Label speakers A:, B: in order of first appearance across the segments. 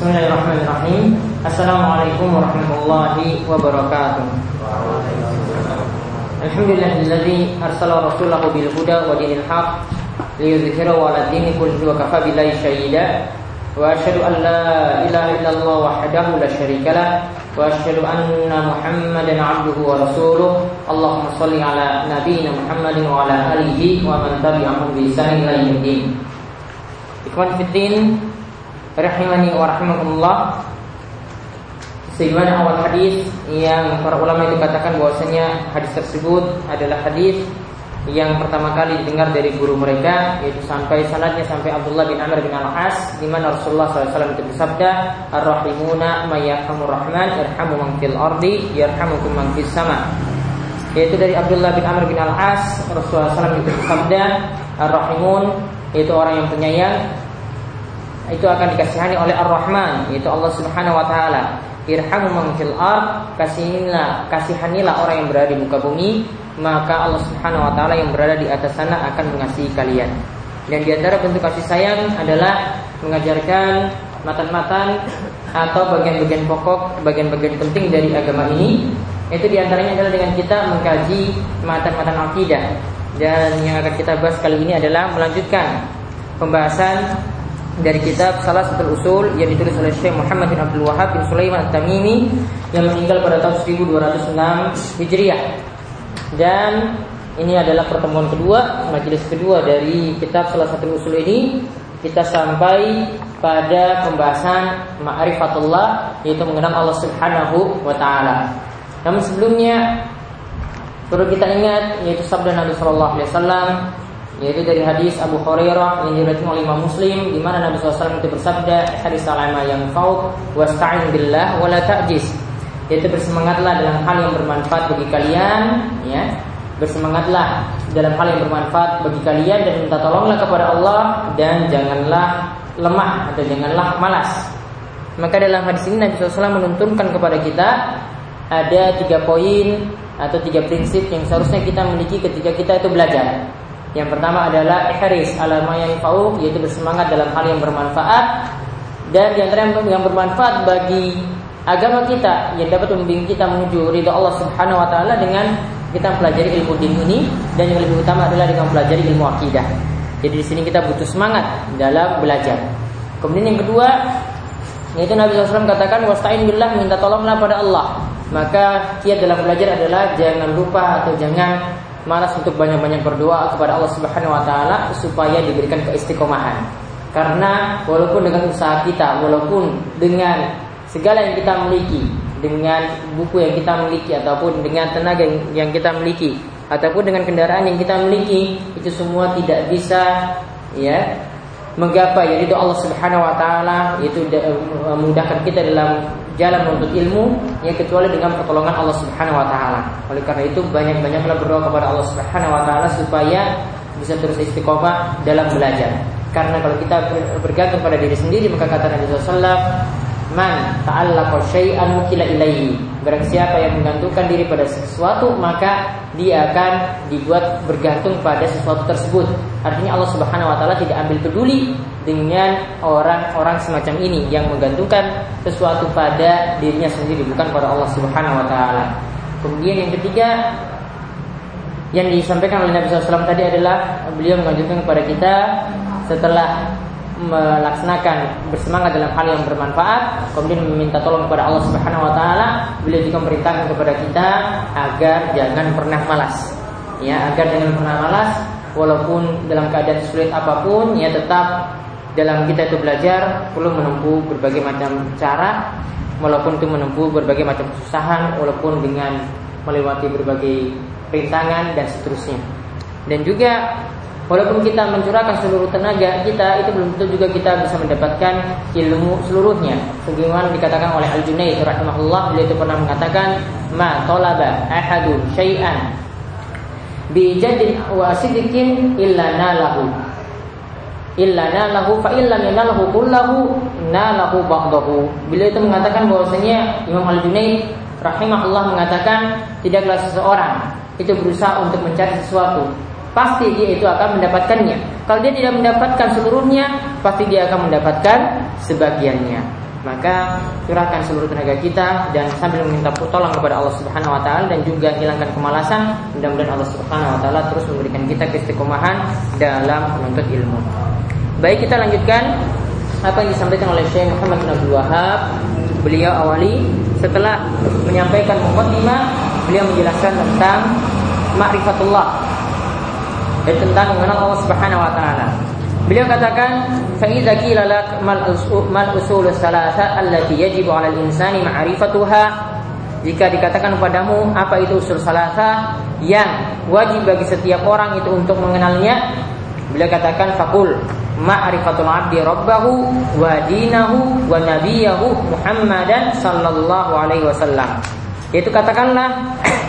A: Bismillahirrahmanirrahim. Assalamualaikum warahmatullahi wabarakatuh. Alhamdulillahilladzi arsala rasulahu bil huda wa dinil haq liyudhhirahu 'ala dini kullihi wa kafa billahi shahida. Wa asyhadu an la ilaha illallah wahdahu la syarikalah wa asyhadu anna Muhammadan 'abduhu wa rasuluh. Allahumma shalli 'ala nabiyyina Muhammadin wa 'ala alihi wa man tabi'ahum bi ihsan ila yaumil. Ikhwan fillah rahimani wa rahimakumullah. Sebagaimana awal hadis yang para ulama itu katakan bahwasanya hadis tersebut adalah hadis yang pertama kali didengar dari guru mereka, yaitu sampai sanadnya sampai Abdullah bin Amr bin Al-As, di mana Rasulullah SAW itu bersabda, "Ar-rahimuna may yarhamur rahman yarhamu man fil ardi yarhamukum man fis sama." Yaitu dari Abdullah bin Amr bin Al-As, Rasulullah SAW itu bersabda, "Ar-rahimun," yaitu orang yang penyayang, itu akan dikasihani oleh Ar-Rahman, yaitu Allah Subhanahu wa taala. Irhamu man fil ard, kasihanilah orang yang berada di muka bumi, maka Allah Subhanahu wa taala yang berada di atas sana akan mengasihi kalian. Dan di antara bentuk kasih sayang adalah mengajarkan matan-matan atau bagian-bagian pokok, bagian-bagian penting dari agama ini. Itu di antaranya adalah dengan kita mengkaji matan-matan akidah. Dan yang akan kita bahas kali ini adalah melanjutkan pembahasan dari kitab Salasatul Usul yang ditulis oleh Syekh Muhammad bin Abdul Wahhab bin Sulaiman At-Tamimi yang meninggal pada tahun 1206 Hijriah. Dan ini adalah pertemuan kedua, majelis kedua dari kitab Salasatul Usul ini. Kita sampai pada pembahasan ma'rifatullah, yaitu mengenal Allah Subhanahu wa taala. Namun sebelumnya perlu kita ingat, yaitu sabda Nabi sallallahu alaihi wasallam, yaitu dari hadis Abu Hurairah yang diriwayatkan oleh Imam Muslim, di mana Nabi SAW itu bersabda, hadis salama yang fauk wasta'in billah wala ta'jiz, yaitu bersemangatlah dalam hal yang bermanfaat bagi kalian, ya, bersemangatlah dalam hal yang bermanfaat bagi kalian dan minta tolonglah kepada Allah dan janganlah lemah atau janganlah malas. Maka dalam hadis ini Nabi SAW menuntunkan kepada kita ada 3 poin atau 3 prinsip yang seharusnya kita miliki ketika kita itu belajar. Yang pertama adalah ihris ala ma yanfa'u, yaitu bersemangat dalam hal yang bermanfaat, dan di antara yang bermanfaat bagi agama kita yang dapat membimbing kita menuju ridha Allah Subhanahu wa taala dengan kita mempelajari ilmu din ini, dan yang lebih utama adalah dengan mempelajari ilmu akidah. Jadi di sini kita butuh semangat dalam belajar. Kemudian yang kedua, yaitu Nabi SAW katakan wasta'in billah, minta tolonglah pada Allah. Maka kiat dalam belajar adalah jangan lupa atau jangan malas untuk banyak-banyak berdoa kepada Allah Subhanahu wa taala supaya diberikan keistiqomahan. Karena walaupun dengan usaha kita, walaupun dengan segala yang kita miliki, dengan buku yang kita miliki, ataupun dengan tenaga yang kita miliki, ataupun dengan kendaraan yang kita miliki, itu semua tidak bisa, ya, menggapai yaitu Allah Subhanahu wa taala, yaitu memudahkan kita dalam jalan menuntut ilmu, ya, kecuali dengan pertolongan Allah Subhanahu wa taala. Oleh karena itu banyak-banyaklah berdoa kepada Allah Subhanahu wa taala supaya bisa terus istiqomah dalam belajar. Karena kalau kita bergantung pada diri sendiri, maka kata Nabi sallallahu alaihi wasallam, "Man ta'allaqa syai'an wukila ilaihi." Barang siapa yang menggantungkan diri pada sesuatu, maka dia akan dibuat bergantung pada sesuatu tersebut. Artinya Allah Subhanahu wa taala tidak ambil peduli dengan orang-orang semacam ini yang menggantungkan sesuatu pada dirinya sendiri, bukan pada Allah Subhanahu wa taala. Kemudian yang ketiga yang disampaikan oleh Nabi SAW tadi adalah beliau menganjurkan kepada kita setelah melaksanakan bersemangat dalam hal yang bermanfaat, kemudian meminta tolong kepada Allah Subhanahu wa taala, beliau juga memerintahkan kepada kita agar jangan pernah malas. Ya, agar jangan pernah malas walaupun dalam keadaan sulit apapun, ya, tetap dalam kita itu belajar perlu menempuh berbagai macam cara, walaupun itu menempuh berbagai macam kesusahan, walaupun dengan melewati berbagai rintangan dan seterusnya. Dan juga walaupun kita mencurahkan seluruh tenaga kita, itu belum tentu juga kita bisa mendapatkan ilmu seluruhnya. Sebagaimana dikatakan oleh Al-Junaid rahimahullah, beliau itu pernah mengatakan, "Ma talaba ahadun syai'an bi jaddin wa sidqin illa nalahu fa illam yanalahu kullahu nalahu ba'dahu." Beliau itu mengatakan bahwasanya, Imam Al-Junaid rahimahullah mengatakan, tidaklah seseorang itu berusaha untuk mencari sesuatu, pasti dia itu akan mendapatkannya. Kalau dia tidak mendapatkan seluruhnya, pasti dia akan mendapatkan sebagiannya. maka curahkan seluruh tenaga kita dan sambil meminta tolong kepada Allah Subhanahu wa taala dan juga hilangkan kemalasan. Mudah-mudahan Allah Subhanahu wa taala terus memberikan kita keistiqomahan dalam menuntut ilmu. Baik, kita lanjutkan apa yang disampaikan oleh Syekh Muhammad bin Abdul Wahhab. Beliau awali setelah menyampaikan muqaddimah, beliau menjelaskan tentang ma'rifatullah dan tentang mengenal Allah Subhanahu wa taala. Beliau katakan, fa idza qila lak mal usulus salasa allati yajibu 'alal insani ma'rifatuha. Jika dikatakan kepadamu apa itu usul salasa yang wajib bagi setiap orang itu untuk mengenalnya, beliau katakan faqul ma'rifatul 'abdi rabbahu wa dinahu wa nabiyahu Muhammadan sallallahu alaihi wasallam. Yaitu katakanlah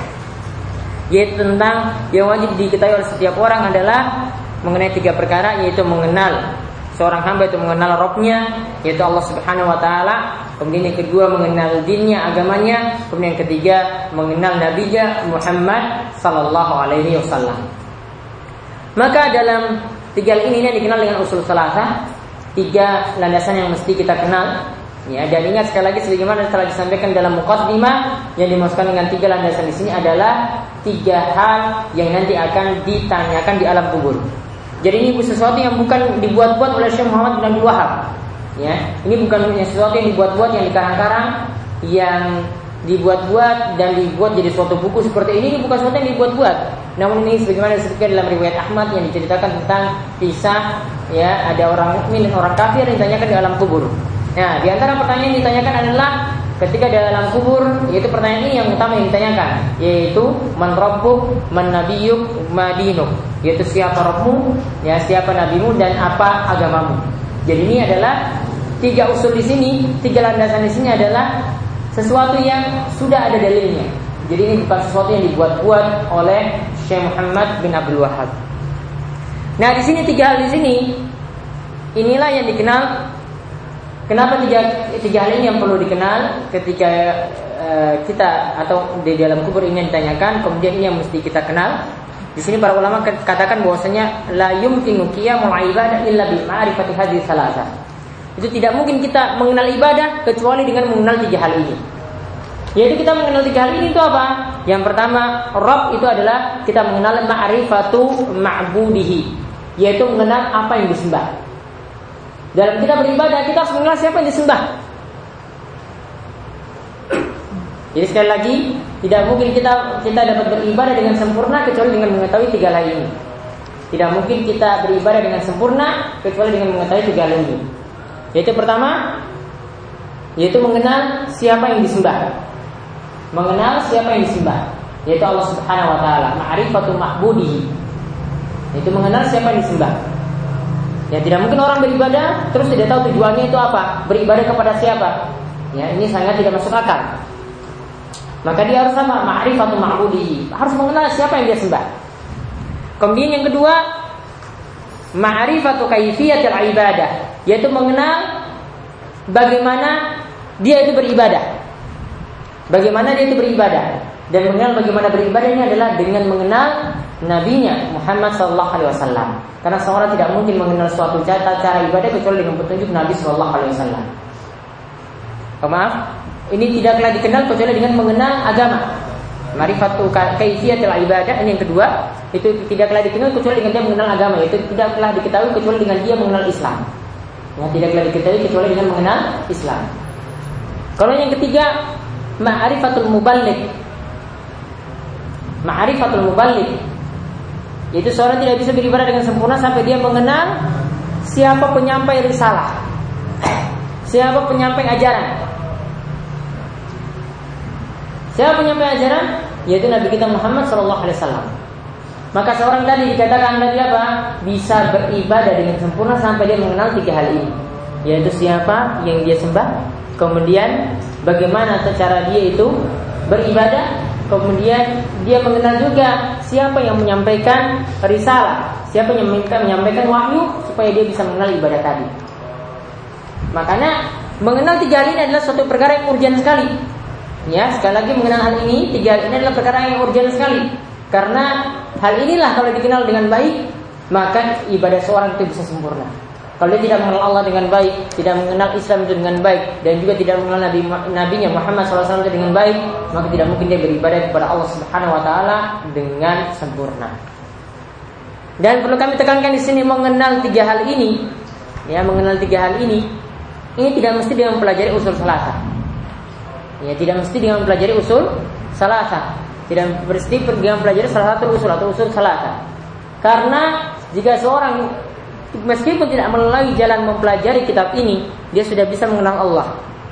A: yaitu tentang yang wajib diketahui oleh setiap orang adalah mengenai 3 perkara, yaitu mengenal seorang hamba itu mengenal Rabbnya, yaitu Allah Subhanahu wa taala. Kemudian yang kedua mengenal dinnya, agamanya. Kemudian yang ketiga mengenal nabinya Muhammad sallallahu alaihi wasallam. Maka dalam 3 hal ini yang dikenal dengan usul salasa, 3 landasan yang mesti kita kenal. Ya, dan ingat sekali lagi sebagaimana telah disampaikan dalam muqaddimah, yang dimaksudkan dengan 3 landasan di sini adalah 3 hal yang nanti akan ditanyakan di alam kubur. Jadi ini sesuatu yang bukan dibuat-buat oleh Syekh Muhammad bin Abdul Wahhab. Ya, ini bukan sesuatu yang dibuat-buat, yang dikarang-karang, yang dibuat-buat dan dibuat jadi suatu buku seperti ini bukan sesuatu yang dibuat-buat. Namun ini sebagaimana disebutkan dalam riwayat Ahmad yang diceritakan tentang kisah ya ada orang mukmin dan orang kafir yang ditanyakan di alam kubur. Nah, di antara pertanyaan yang ditanyakan adalah ketika di alam kubur, yaitu pertanyaan ini yang utama yang ditanyakan, yaitu man rabbuk, man nabiyyuk, ma dinuk, yaitu siapa Rabbmu, ya siapa nabimu dan apa agamamu. Jadi ini adalah 3 usul di sini, 3 landasan di sini adalah sesuatu yang sudah ada dalilnya. Jadi ini bukan sesuatu yang dibuat-buat oleh Syekh Muhammad bin Abdul Wahhab. Nah, di sini 3 hal di sini, inilah yang dikenal. Kenapa 3 hal ini yang perlu dikenal ketika kita atau di dalam kubur ini yang ditanyakan, kemudian ini yang mesti kita kenal. Di sini para ulama katakan bahwasanya la yumkinu qiyamul ibadah illa bi ma'rifati hadhihi salasah. Itu tidak mungkin kita mengenal ibadah kecuali dengan mengenal 3 hal ini. Yaitu kita mengenal 3 hal ini itu apa? Yang pertama, Rabb itu adalah kita mengenal ma'rifatu ma'budihi, yaitu mengenal apa yang disembah. Dalam kita beribadah, kita harus mengenal siapa yang disembah. Jadi sekali lagi, tidak mungkin kita dapat beribadah dengan sempurna kecuali dengan mengetahui 3 hal ini. Tidak mungkin kita beribadah dengan sempurna kecuali dengan mengetahui 3 hal ini. Yaitu pertama, yaitu mengenal siapa yang disembah. Mengenal siapa yang disembah, yaitu Allah Subhanahu wa taala, ma'rifatu ma'budihi. Yaitu mengenal siapa yang disembah. Ya, tidak mungkin orang beribadah terus tidak tahu tujuannya itu apa, beribadah kepada siapa. Ya, ini sangat tidak masuk akal. Maka dia harus sama ma'rifatu ma'budihi, harus mengenal siapa yang dia sembah. Kemudian yang kedua, ma'rifatu kaifiyatil ibadah, yaitu mengenal bagaimana dia itu beribadah. Bagaimana dia itu beribadah. Dan mengenal bagaimana beribadah ini adalah dengan mengenal nabinya Muhammad sallallahu alaihi wasallam. Karena seorang tidak mungkin mengenal suatu cara ibadah kecuali dengan petunjuk Nabi sallallahu alaihi wasallam. Maaf, ini tidaklah dikenal kecuali dengan mengenal agama. Ma'rifatu kaifiyatil ibadah, ini yang kedua, itu tidaklah dikenal kecuali dengan dia mengenal agama, itu tidaklah diketahui kecuali dengan dia mengenal Islam. Ya, tidaklah diketahui kecuali dengan mengenal Islam. Kalau yang ketiga, ma'rifatul muballigh. Ma'rifatul muballigh, yaitu seorang tidak bisa beribadah dengan sempurna sampai dia mengenal siapa penyampai risalah, siapa penyampai ajaran. Siapa penyampai ajaran? Yaitu Nabi kita Muhammad SAW. Maka seorang tadi dikatakan tadi apa? Bisa beribadah dengan sempurna sampai dia mengenal 3 hal ini, yaitu siapa yang dia sembah, kemudian bagaimana cara dia itu beribadah, kemudian dia mengenal juga siapa yang menyampaikan risalah, siapa yang menyampaikan wahyu, supaya dia bisa mengenal ibadah tadi. Makanya mengenal 3 hal ini adalah suatu perkara yang urgent sekali. Ya, sekali lagi mengenal hal ini, 3 hal ini adalah perkara yang urgent sekali. Karena hal inilah kalau dikenal dengan baik, maka ibadah seorang itu bisa sempurna. Kalau dia tidak mengenal Allah dengan baik, tidak mengenal Islam itu dengan baik, dan juga tidak mengenal Nabi-Nya Muhammad SAW itu dengan baik, maka tidak mungkin dia beribadah kepada Allah Subhanahu Wa Taala dengan sempurna. Dan perlu kami tekankan di sini mengenal tiga hal ini, ya, mengenal tiga hal ini tidak mesti dengan mempelajari usul salasah. Ya, tidak mesti dengan mempelajari usul salasah, tidak mesti dengan mempelajari salah satu usul atau usul salasah. Karena jika seorang meskipun tidak melalui jalan mempelajari kitab ini, dia sudah bisa mengenal Allah.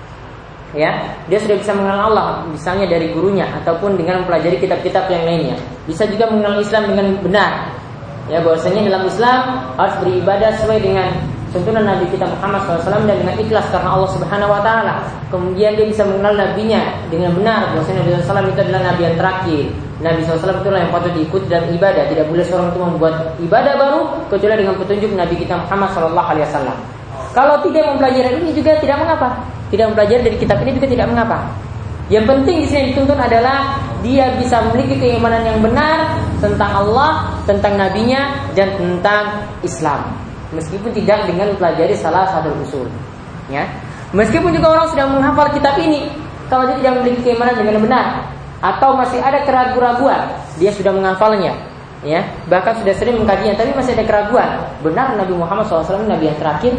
A: Ya, dia sudah bisa mengenal Allah, misalnya dari gurunya ataupun dengan mempelajari kitab-kitab yang lainnya. Bisa juga mengenal Islam dengan benar. Ya, bahwasanya dalam Islam harus beribadah sesuai dengan tuntunan Nabi kita Muhammad SAW dan dengan ikhlas karena Allah Subhanahu Wa Taala. Kemudian dia bisa mengenal Nabinya dengan benar, bahwasanya Nabi SAW itu adalah Nabi yang terakhir. Nabi SAW itulah yang patut diikuti dalam ibadah. Tidak boleh seorang itu membuat ibadah baru kecuali dengan petunjuk Nabi kita Muhammad SAW. Kalau tidak mempelajari ini juga tidak mengapa. Tidak mempelajari dari kitab ini juga tidak mengapa. Yang penting di sini dituntut adalah dia bisa memiliki keimanan yang benar tentang Allah, tentang Nabinya, dan tentang Islam. Meskipun tidak dengan mempelajari salah satu usul. Ya. Meskipun juga orang sudah menghafal kitab ini, kalau dia tidak memiliki keimanan dengan benar, atau masih ada keraguan-keraguan, dia sudah menghafalnya, ya, bahkan sudah sering mengkajinya, tapi masih ada keraguan, benar Nabi Muhammad SAW Nabi yang terakhir?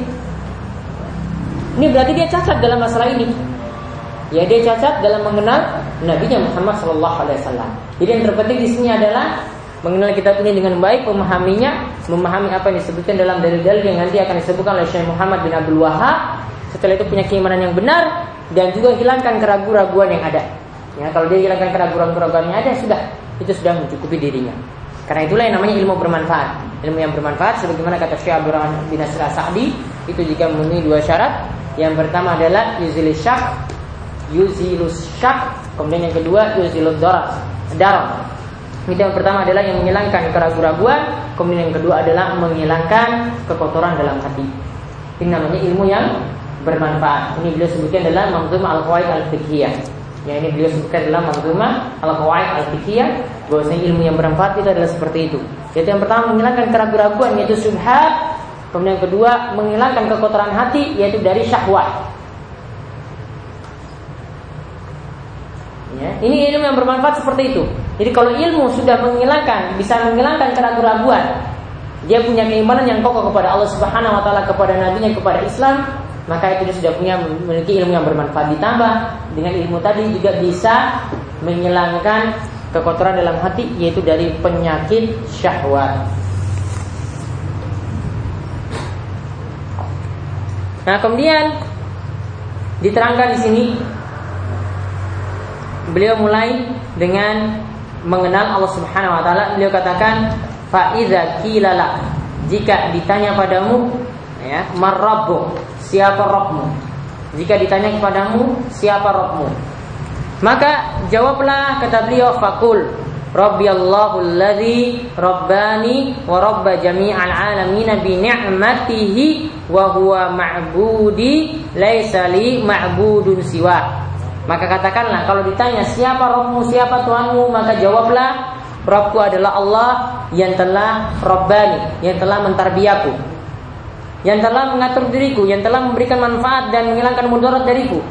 A: Ini berarti dia cacat dalam masalah ini. Ya, dia cacat dalam mengenal Nabi Muhammad SAW. Jadi yang terpenting di sini adalah mengenal kitab ini dengan baik, memahaminya, memahami apa yang disebutkan dalam dalil-dalil yang nanti akan disebutkan oleh Syekh Muhammad bin Abdul Wahhab. Setelah itu punya keimanan yang benar dan juga hilangkan keraguan-keraguan yang ada. Ya, kalau dia hilangkan keraguan-keraguan yang ada, itu sudah mencukupi dirinya. Karena itulah yang namanya ilmu bermanfaat. Ilmu yang bermanfaat sebagaimana kata Syekh Abdul Rahman bin Nasir As-Sa'di, itu jika memenuhi dua syarat. Yang pertama adalah yuzilus syak, kemudian yang kedua yuzilud darar. Itu yang pertama adalah yang menghilangkan keraguan-keraguan, kemudian yang kedua adalah menghilangkan kekotoran dalam hati. Ini namanya ilmu yang bermanfaat. Ini beliau sebutkan dalam Manzumah Al-Qawaid Al-Fiqhiyah. Ya, ini beliau sebutkan dalam Manzumah Al-Qawaid Al-Fiqhiyah, bahwasanya ilmu yang bermanfaat itu adalah seperti itu. Yaitu yang pertama menghilangkan keraguan-keraguan, yaitu syubhat. Kemudian yang kedua menghilangkan kekotoran hati, yaitu dari syahwat. Ya, ini ilmu yang bermanfaat seperti itu. Jadi kalau ilmu sudah bisa menghilangkan keraguan-keraguan, dia punya keimanan yang kokoh kepada Allah Subhanahu Wa Taala, kepada Nabi-Nya, kepada Islam, maka itu dia sudah memiliki ilmu yang bermanfaat. Ditambah dengan ilmu tadi juga bisa menghilangkan kekotoran dalam hati, yaitu dari penyakit syahwat. Nah, kemudian diterangkan di sini beliau mulai dengan mengenal Allah Subhanahu Wa Taala. Beliau katakan, fa idza qila lak, jika ditanya padamu, ya, marrabbu, siapa Rabbmu? Jika ditanya kepadamu siapa Rabbmu, maka jawablah, kata beliau, faqul Rabbiyallahu alladzi rabbani wa rabba jami'al alamin bi ni'matihi wa huwa ma'budi laisa li ma'budun siwa. Maka katakanlah, kalau ditanya siapa Rabbmu, siapa Tuhanmu, maka jawablah, Rabbku adalah Allah yang telah Rabbani, yang telah mentarbiyaku, yang telah mengatur diriku, yang telah memberikan manfaat dan menghilangkan mudarat dariku.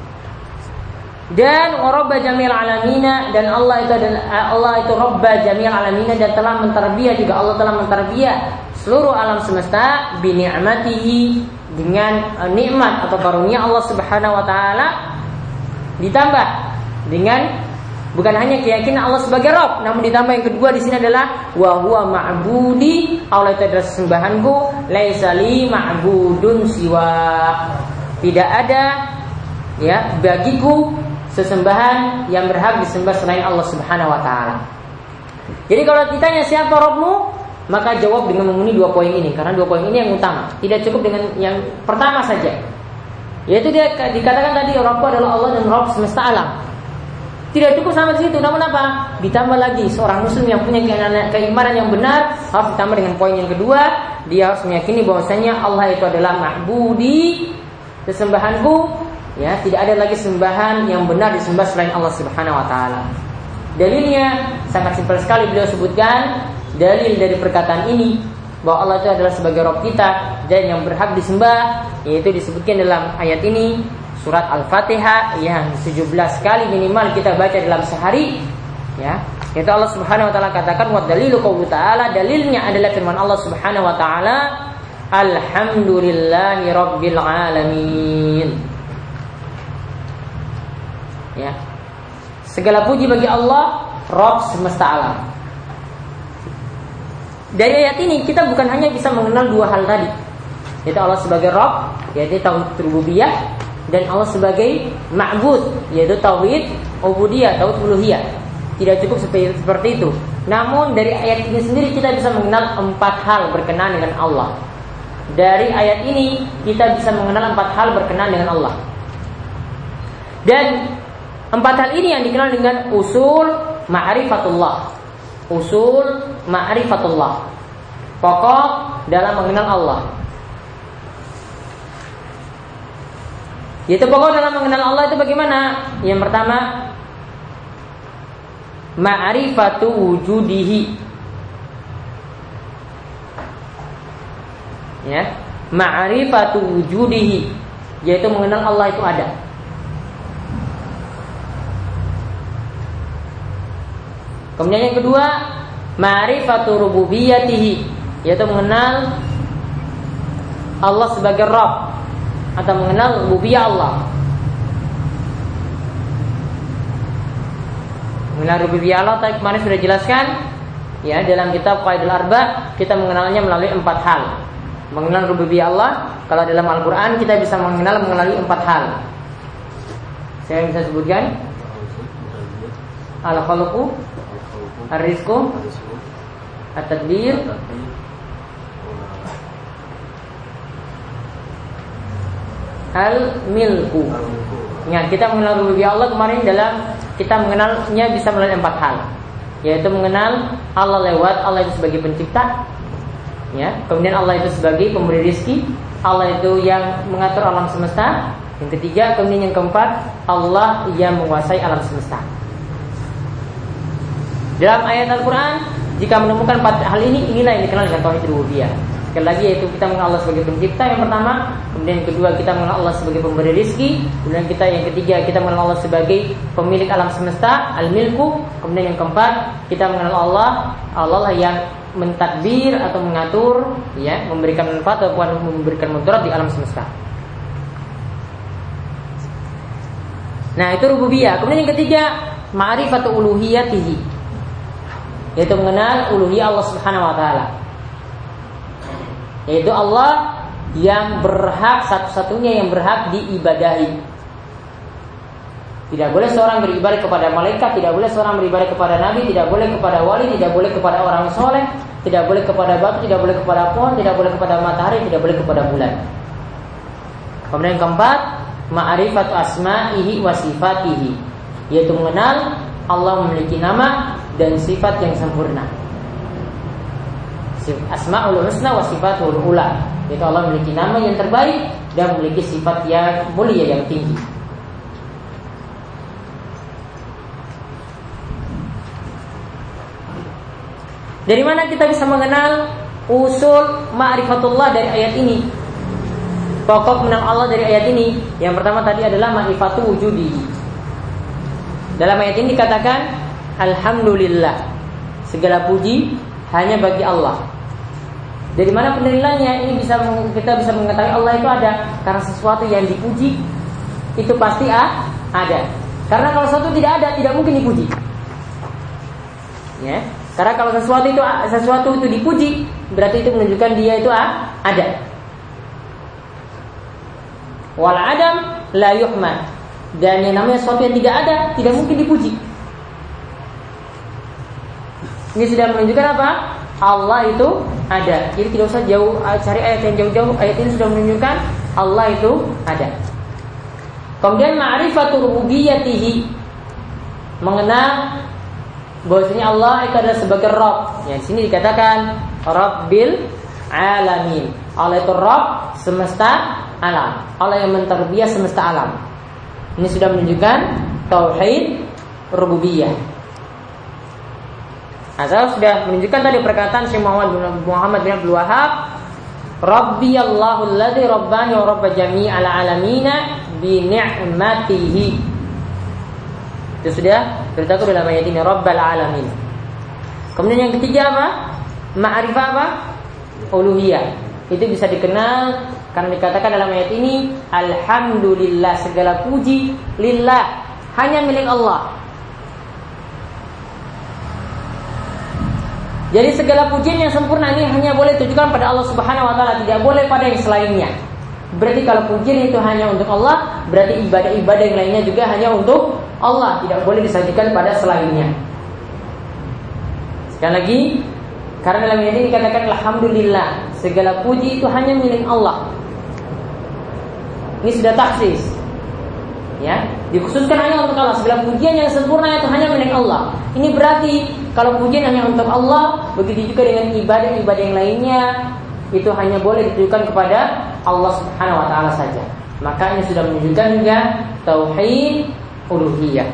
A: Dan Rabba Jamil Alamina, dan Allah itu Rabba Jamil Alamina, dan telah mentarbiyah juga, Allah telah mentarbiyah seluruh alam semesta bi ni'matihi, dengan nikmat atau karunia Allah Subhanahu Wa Taala, ditambah dengan bukan hanya keyakinan Allah sebagai Rabb, namun ditambah yang kedua di sini adalah wa huwa ma'budi, Allah itu adalah sesembahanku, laisa li ma'budun siwa, tidak ada, ya, bagiku sesembahan yang berhak disembah selain Allah Subhanahu Wa Taala. Jadi kalau ditanya siapa Rabbmu, maka jawab dengan memenuhi dua poin ini, karena dua poin ini yang utama. Tidak cukup dengan yang pertama saja, yaitu dia dikatakan tadi Rabbku adalah Allah dan Rabb semesta alam. Tidak cukup sampai di situ, namun apa? Ditambah lagi, seorang muslim yang punya keimanan yang benar harus ditambah dengan poin yang kedua, dia harus meyakini bahwasanya Allah itu adalah ma'budi, sesembahanku. Ya, tidak ada lagi sembahan yang benar disembah selain Allah Subhanahu Wa Taala. Dalilnya sangat simpel sekali, beliau sebutkan dalil dari perkataan ini, bahwa Allah itu adalah sebagai Rabb kita dan yang berhak disembah, yaitu disebutkan dalam ayat ini surat Al-Fatihah yang 17 kali minimal kita baca dalam sehari, ya. Yaitu Allah Subhanahu wa taala katakan wa dalilu qaulu ta'ala, dalilnya adalah firman Allah Subhanahu wa taala, alhamdulillahi rabbil alamin. Ya. Segala puji bagi Allah, Rabb semesta alam. Dari ayat ini kita bukan hanya bisa mengenal dua hal tadi, yaitu Allah sebagai Rabb, yaitu tauhid rububiyah, dan Allah sebagai ma'bud, yaitu tauhid ubudiyah, tauhid uluhiyah. Tidak cukup seperti itu. Namun dari ayat ini sendiri kita bisa mengenal 4 hal berkenaan dengan Allah. Dari ayat ini kita bisa mengenal 4 hal berkenaan dengan Allah. Dan 4 hal ini yang dikenal dengan usul ma'rifatullah. Usul ma'rifatullah, pokok dalam mengenal Allah. Yaitu pokok dalam mengenal Allah itu bagaimana? Yang pertama, ma'rifatu wujudihi. Ya, ma'rifatu wujudihi, yaitu mengenal Allah itu ada. Kemudian yang kedua, ma'rifatu rububiyatihi, yaitu mengenal Allah sebagai Rabb atau mengenal rububiyah Allah. Mengenal rububiyah Allah tadi kemarin sudah jelaskan, ya, dalam kitab Qaidul Arba kita mengenalnya melalui 4 hal. Mengenal rububiyah Allah, kalau dalam Al-Qur'an kita bisa mengenal melalui 4 hal. Saya bisa sebutkan al-khalqu, ar-rizqu, at-tadbir, al-milku. Ya, kita mengenal rububiyah Allah kemarin dalam kita mengenalnya bisa melalui 4 hal, yaitu mengenal Allah lewat Allah itu sebagai pencipta, ya. Kemudian Allah itu sebagai pemberi rezeki, Allah itu yang mengatur alam semesta. Yang ketiga, kemudian yang keempat, Allah yang menguasai alam semesta. Dalam ayat Al-Quran, jika menemukan 4 hal ini, inilah yang dikenal dengan tauhid rububiyah. Sekali lagi, yaitu kita mengenal Allah sebagai pencipta yang pertama, kemudian yang kedua kita mengenal Allah sebagai pemberi rezeki, kemudian yang ketiga kita mengenal Allah sebagai pemilik alam semesta, al-milku, kemudian yang keempat kita mengenal Allah lah yang mentadbir atau mengatur, ya, memberikan manfaat ataupun memberikan mudarat di alam semesta. Nah, itu rububiyah. Kemudian yang ketiga, ma'rifatu uluhiyatihi, yaitu mengenal uluhiyah Allah Subhanahu wa taala. Yaitu Allah yang berhak, satu-satunya yang berhak diibadahi. Tidak boleh seorang beribadah kepada malaikat, tidak boleh seorang beribadah kepada nabi, tidak boleh kepada wali, tidak boleh kepada orang soleh, tidak boleh kepada batu, tidak boleh kepada pohon, tidak boleh kepada matahari, tidak boleh kepada bulan. Kemudian yang keempat, ma'rifatu asma'ihi wa sifatihi, yaitu mengenal Allah memiliki nama dan sifat yang sempurna. Asma'ul husna wa sifatul ula, yaitu Allah memiliki nama yang terbaik dan memiliki sifat yang mulia yang tinggi. Dari mana kita bisa mengenal usul ma'rifatullah dari ayat ini? Pokok mengenal Allah dari ayat ini, yang pertama tadi adalah ma'rifatu wujudi. Dalam ayat ini dikatakan alhamdulillah, segala puji hanya bagi Allah. Dari mana penilaiannya? Ini kita bisa mengetahui Allah itu ada karena sesuatu yang dipuji itu pasti ada. Karena kalau sesuatu tidak ada, tidak mungkin dipuji. Ya, karena kalau sesuatu itu dipuji, berarti itu menunjukkan dia itu ada. Wal adam la yuhmad, dan yang namanya sesuatu yang tidak ada tidak mungkin dipuji. Ini sudah menunjukkan apa? Allah itu ada. Jadi tidak usah jauh cari ayat yang jauh-jauh. Ayat ini sudah menunjukkan Allah itu ada. Kemudian ma'rifatu rububiyatihi, mengenal bahwasanya Allah itu adalah sebagai Rabb. Ya, di sini dikatakan Rabbil alamin. Allah itu Rabb semesta alam. Allah yang mentarbiyah semesta alam. Ini sudah menunjukkan tauhid rububiyah. Nah, saya sudah menunjukkan tadi perkataan Syekh Muhammad bin Abdul Wahhab, Rabbiyallahu alladzi rabbani wa rabb jami'al alamina bi ni'matihi. Itu sudah terdapat dalam ayat ini, Rabbal alamin. Kemudian yang ketiga apa? Ma'rifah apa? Uluhiyah. Itu bisa dikenal karena dikatakan dalam ayat ini, alhamdulillah, segala puji lillah, hanya milik Allah. Jadi segala pujian yang sempurna ini hanya boleh ditujukan pada Allah Subhanahu wa taala, tidak boleh pada yang selainnya. Berarti kalau pujian itu hanya untuk Allah, berarti ibadah-ibadah yang lainnya juga hanya untuk Allah, tidak boleh disajikan pada selainnya. Sekali lagi, karena dalam ayat ini dikatakan alhamdulillah, segala puji itu hanya milik Allah. Ini sudah taksis. Ya, dikhususkan hanya untuk Allah. Segala pujian yang sempurna itu hanya milik Allah. Ini berarti kalau pujian hanya untuk Allah, begitu juga dengan ibadah-ibadah yang lainnya, itu hanya boleh ditujukan kepada Allah Subhanahu wa taala saja. Maka ini sudah menunjukkan juga tauhid uluhiyah.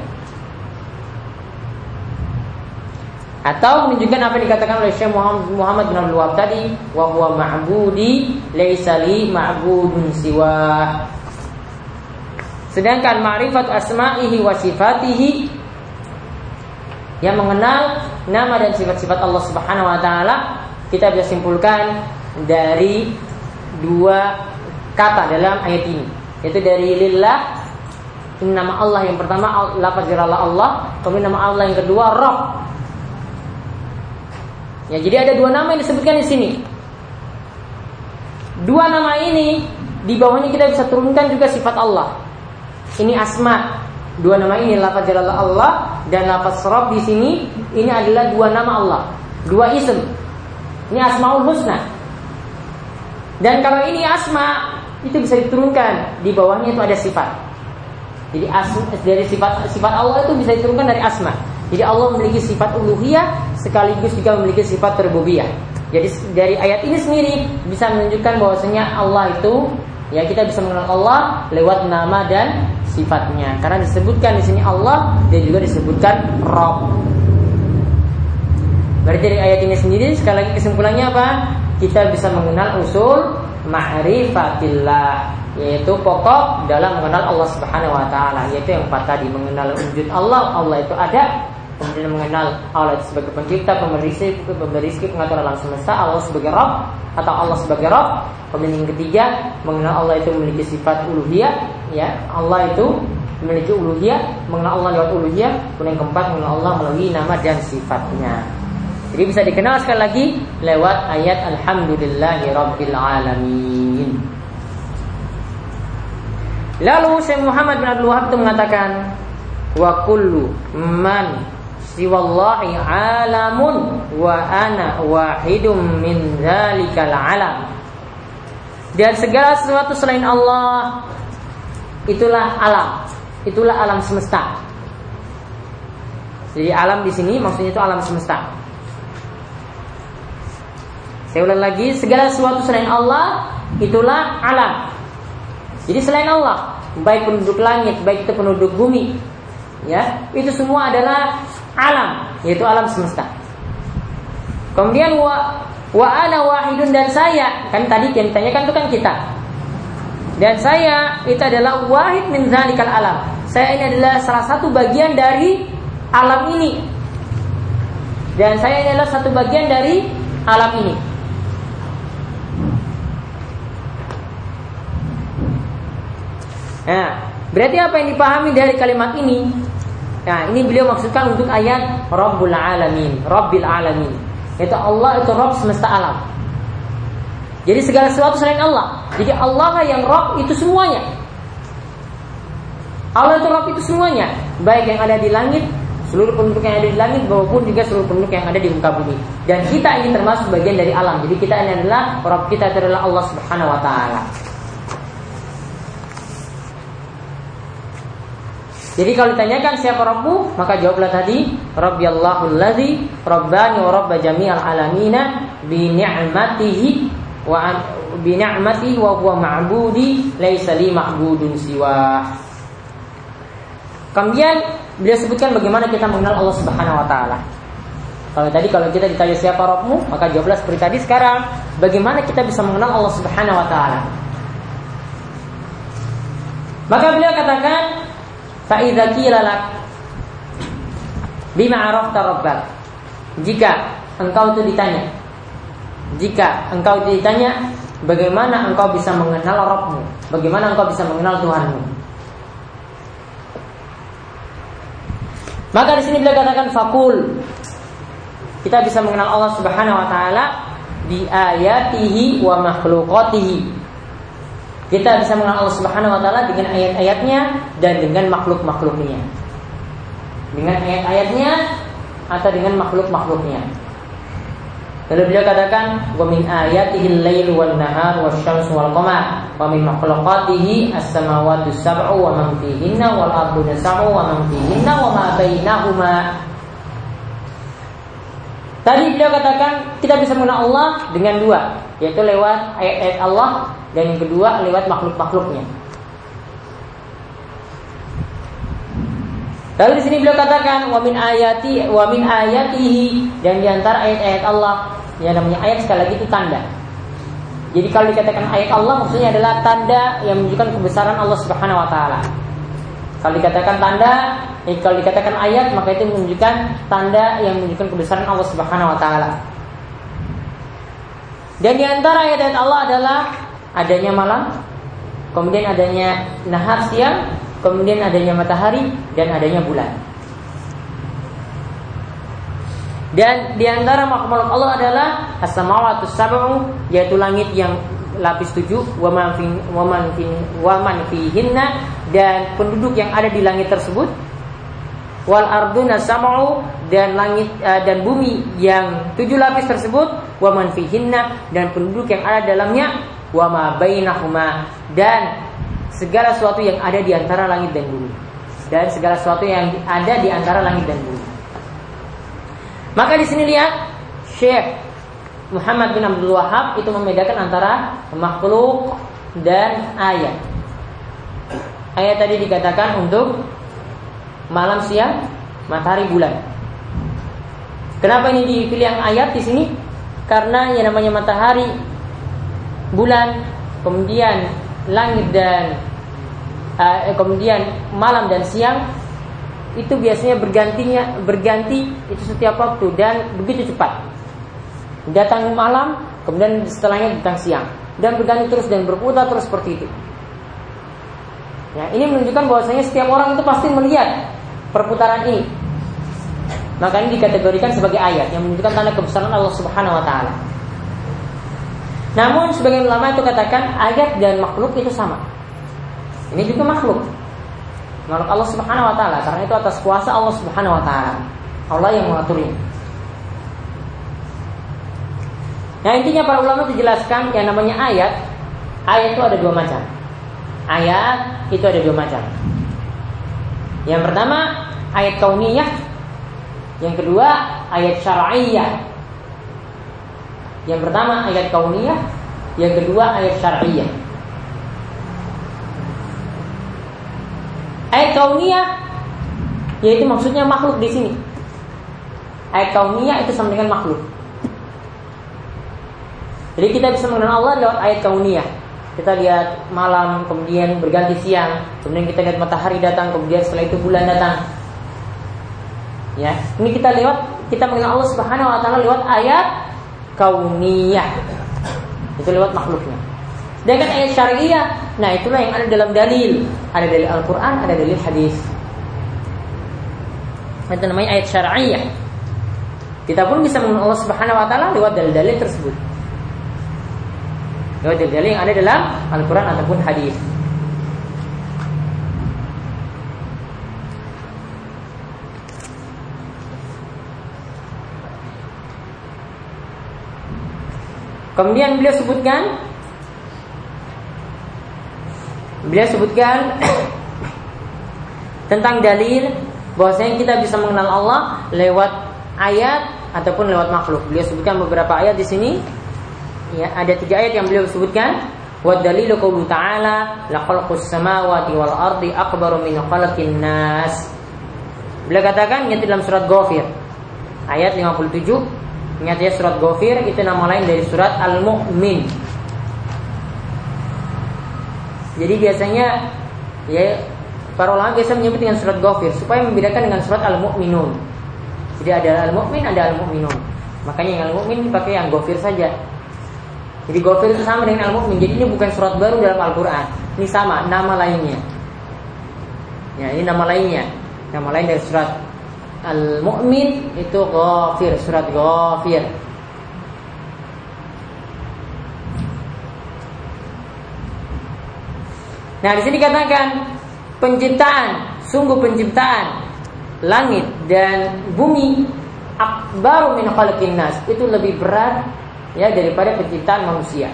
A: Atau menunjukkan apa yang dikatakan oleh Syekh Muhammad bin Abdul Wahhab tadi, wa huwa ma'budi laisa li ma'budun siwa. Sedangkan ma'rifat asma'ihi wa sifatihi, yang mengenal nama dan sifat-sifat Allah Subhanahu wa taala, kita bisa simpulkan dari dua kata dalam ayat ini, yaitu dari lillah, ini nama Allah yang pertama, lafaz Allah, kemudian nama Allah yang kedua Rabb. Ya, jadi ada dua nama yang disebutkan di sini. Dua nama ini di bawahnya kita bisa turunkan juga sifat Allah. Ini asma. Dua nama ini, lafaz Allah dan lafaz Rabb di sini, ini adalah dua nama Allah, dua isim. Ini Asmaul Husna. Dan kalau ini asma, itu bisa diturunkan, di bawahnya itu ada sifat. Jadi dari sifat Allah itu bisa diturunkan dari asma. Jadi Allah memiliki sifat uluhiyah sekaligus juga memiliki sifat rububiyah. Jadi dari ayat ini sendiri bisa menunjukkan bahwasanya Allah itu, ya, kita bisa mengenal Allah lewat nama dan sifatnya. Karena disebutkan di sini Allah dan juga disebutkan Rabb. Berarti dari ayat ini sendiri sekali lagi kesimpulannya apa? Kita bisa mengenal usul ma'rifatillah, yaitu pokok dalam mengenal Allah Subhanahu wa taala, yaitu yang empat tadi, mengenal wujud Allah, Allah itu ada, kemudian mengenal Allah itu sebagai pencipta, pemberi rezeki, pengatur alam semesta, Allah sebagai Rabb atau Allah sebagai Rabb. Kemudian yang ketiga, mengenal Allah itu memiliki sifat uluhiyah, ya, Allah itu memiliki uluhiyah, mengenal Allah lewat uluhiyah. Kemudian yang keempat, mengenal Allah melalui nama dan sifatnya. Jadi bisa dikenal sekali lagi lewat ayat alhamdulillahi rabbil alamin. Lalu Syekh Muhammad bin Abdul Wahhab itu mengatakan, wa kullu man siwallahi alamun wa ana wahidum min dzalikal alam. Dan segala sesuatu selain Allah itulah alam, itulah alam semesta. Jadi alam di sini maksudnya itu alam semesta. Saya ulang lagi, segala sesuatu selain Allah itulah alam. Jadi selain Allah, baik penduduk langit, baik itu penduduk bumi, ya, itu semua adalah alam, yaitu alam semesta. Kemudian wa ana wahidun, dan saya, kan tadi yang ditanyakan itu kan kita. Dan saya itu adalah wahid min zalikal alam. Saya ini adalah salah satu bagian dari alam ini. Dan saya ini adalah satu bagian dari alam ini. Nah, berarti apa yang dipahami dari kalimat ini? Nah, ini beliau maksudkan untuk ayat Rabbul Alamin, Rabbil Alamin. Yaitu Allah itu Rabb semesta alam. Jadi segala sesuatu selain Allah. Jadi Allah yang Rabb itu semuanya. Allah itu Rabb itu semuanya, baik yang ada di langit, seluruh penduduk yang ada di langit, maupun juga seluruh penduduk yang ada di muka bumi. Dan kita ini termasuk bagian dari alam. Jadi kita ini adalah Rabb, kita adalah Allah Subhanahu wa taala. Jadi kalau ditanyakan siapa Rabbu, maka jawablah tadi, Rabbiyallahul ladzi rabbani wa rabb jami'al alamina bi ni'matihi wa huwa ma'budi laisa li ma'budun siwa. Kemudian beliau sebutkan bagaimana kita mengenal Allah Subhanahu wa taala. Kalau kita ditanya siapa Rabbmu, maka jawablah seperti tadi. Sekarang, bagaimana kita bisa mengenal Allah Subhanahu wa taala? Maka beliau katakan, fa idza qila lak bima arafta rabbak. Jika engkau ditanya, bagaimana engkau bisa mengenal Rabbmu? Bagaimana engkau bisa mengenal Tuhanmu? Maka di sini beliau katakan fakul. Kita bisa mengenal Allah Subhanahu wa taala bi ayatihi wa makhluqatihi. Kita bisa mengenal Allah Subhanahu wa taala dengan ayat-ayatnya dan dengan makhluk-makhluknya. Dengan ayat-ayatnya atau dengan makhluk-makhluknya. Lalu beliau katakan, wa min ayatihi al-lail wan nahar wasyamsu wal qamar wa min makhluqatihi as-samawati sab'u wa man fihinna wal ardu sab'u wa man fihinna wa ma bainahuma. Tadi beliau katakan kita bisa mengenal Allah dengan dua, yaitu lewat ayat-ayat Allah, dan yang kedua lewat makhluk-makhluknya. Lalu di sini beliau katakan wa min ayatihi, dan di antara ayat-ayat Allah, yang namanya ayat sekali lagi itu tanda. Jadi kalau dikatakan ayat Allah maksudnya adalah tanda yang menunjukkan kebesaran Allah Subhanahu wa taala. Kalau dikatakan tanda, kalau dikatakan ayat, maka itu menunjukkan tanda yang menunjukkan kebesaran Allah Subhanahu wa taala. Dan di antara ayat-ayat Allah adalah adanya malam, kemudian adanya nahar siang, kemudian adanya matahari dan adanya bulan. Dan di antara makhluk Allah adalah as-samawati sab'u, yaitu langit yang lapis 7, wa man fihinna, dan penduduk yang ada di langit tersebut, wal arduna sab'u, dan langit dan bumi yang 7 lapis tersebut, wa man fihinna, dan penduduk yang ada dalamnya, wa ma bainahuma, dan segala sesuatu yang ada di antara langit dan bumi, dan segala sesuatu yang ada di antara langit dan bumi. Maka di sini lihat Syekh Muhammad bin Abdul Wahhab itu membedakan antara makhluk dan ayat. Ayat tadi dikatakan untuk malam, siang, matahari, bulan. Kenapa ini dipilih yang ayat di sini? Karena yang namanya matahari, bulan, kemudian langit dan kemudian malam dan siang itu biasanya berganti itu setiap waktu dan begitu cepat. Datang malam, kemudian setelahnya datang siang, dan berganti terus dan berputar terus seperti itu. Ya, ini menunjukkan bahwasanya setiap orang itu pasti melihat perputaran ini. Maka ini dikategorikan sebagai ayat yang menunjukkan tanda kebesaran Allah Subhanahu wa taala. Namun sebagian ulama itu katakan ayat dan makhluk itu sama. Ini juga makhluk Allah Subhanahu wa taala, karena itu atas kuasa Allah Subhanahu wa taala. Allah yang mengaturnya. Nah, intinya para ulama itu jelaskan yang namanya ayat itu ada 2 macam. Ayat itu ada 2 macam. Yang pertama ayat kauniyah, yang kedua ayat syar'iyyah. Yang pertama ayat kauniyah, yang kedua ayat syar'iyyah. Ayat kauniyah yaitu maksudnya makhluk di sini. Ayat kauniyah itu sama dengan makhluk. Jadi kita bisa mengenal Allah lewat ayat kauniyah. Kita lihat malam, kemudian berganti siang, kemudian kita lihat matahari datang, kemudian setelah itu bulan datang. Ya, ini kita mengenal Allah Subhanahu wa taala lewat ayat kauniyah. Itu lewat makhluknya. Sedangkan ayat syar'iyyah, nah itulah yang ada dalam dalil. Ada dalil Al-Qur'an, ada dalil hadis. Itu namanya ayat syar'iyyah. Kita pun bisa mengenal Allah Subhanahu wa taala lewat dalil-dalil tersebut. Lewat dalil yang ada dalam Al-Quran ataupun hadis. Kemudian beliau sebutkan tentang dalil bahwasanya kita bisa mengenal Allah lewat ayat ataupun lewat makhluk. Beliau sebutkan beberapa ayat di sini. Ya, ada 3 ayat yang beliau sebutkan. Wa dalilu qoulu ta'ala la khalqus samawati wal ardi akbaru min khalqin nas. Beliau katakan yang dalam surat Ghafir, ayat 57. Ingat ya, surat Ghafir itu nama lain dari surat Al-Mu'min. Jadi biasanya ya para ulama biasa menyebut dengan surat Ghafir supaya membedakan dengan surat Al-Mu'minun. Jadi ada Al-Mu'min, ada Al-Mu'minun. Makanya yang Al-Mu'min dipakai yang Ghafir saja. Jadi Ghafir itu sama dengan Al-Mu'min. Jadi ini bukan surat baru dalam Al-Quran. Ini sama, nama lainnya. Ya, ini nama lainnya. Nama lain dari surat Al-Mu'min itu Ghafir, surat Ghafir. Nah, di sini dikatakan penciptaan, sungguh penciptaan langit dan bumi akbaru min khalqin nas, itu lebih berat ya daripada penciptaan manusia.